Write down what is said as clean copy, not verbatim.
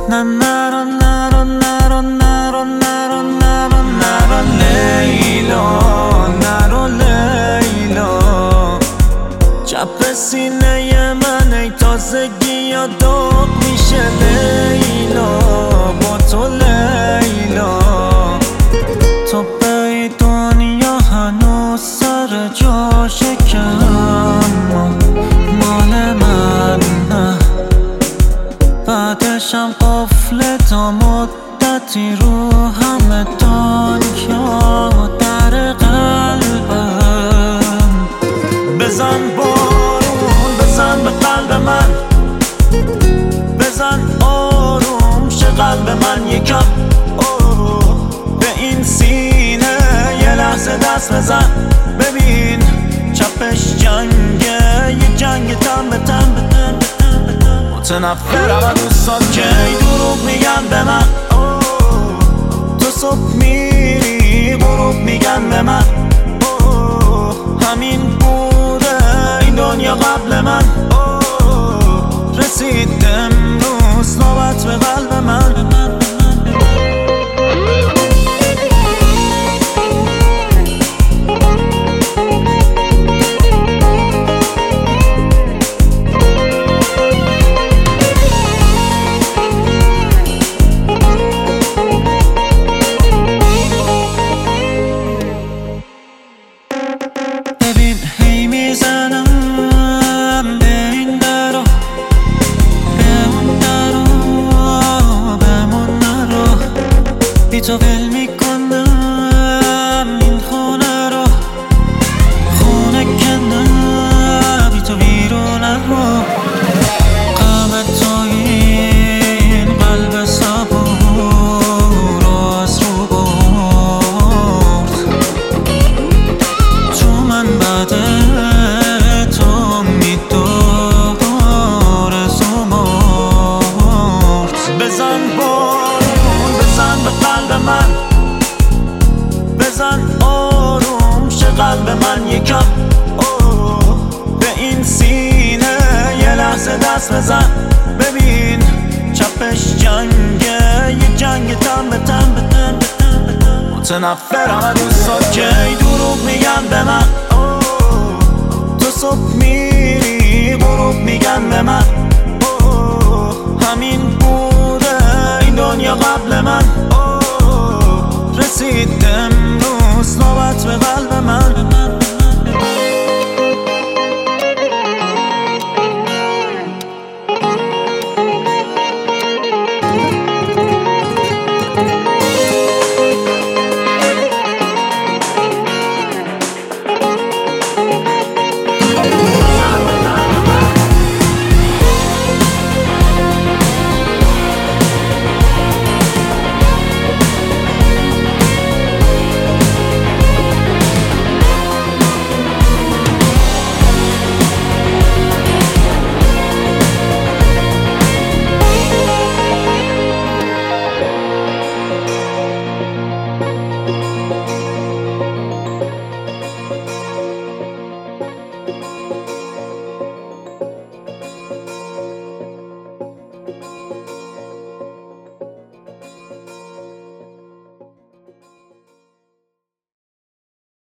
نه نرو نرو نرو نرو نرو نرو نرو لیلا، نرو لیلا. چپ سینه من ای تازگی یا داغ میشه لیلا، با تو لیلا. تو به دنیا هنوز سر جاشه که اما مال من نه. بعدشم قفل تا مدتی رو همه دنیا در قلبم. بزن بارون، بزن به قلب من، بزن آروم شه قلب من یکم. به این سینه یه لحظه دست بزن، ببین چپش جنگه، یه جنگ تن به تن. متنفرم از دوستات که دروغ میگن به من. تو صبح میری غروب میگن به من. همین بوده این دنیا قبل من. رسید امروز نوبت به قلب من. ببین هی میزنم به این درو، به اون درو، بمون نرو. بی تو ول میکنم این خونه رو، خونه کنم بی تو بیرونه رو. غم تو این قلب صبور رو از رو برد. تو من بعد تو میدار زمرد. بزن بارون، بزن به قلب من، بزن آروم شه قلب من یکم. به این سینه یه لحظه دست بزن، ببین چپش جنگه، یه جنگ تن به تن. متنفرم از دوستات که دروغ میگن به من. تو صبح میری غروب میگن به من.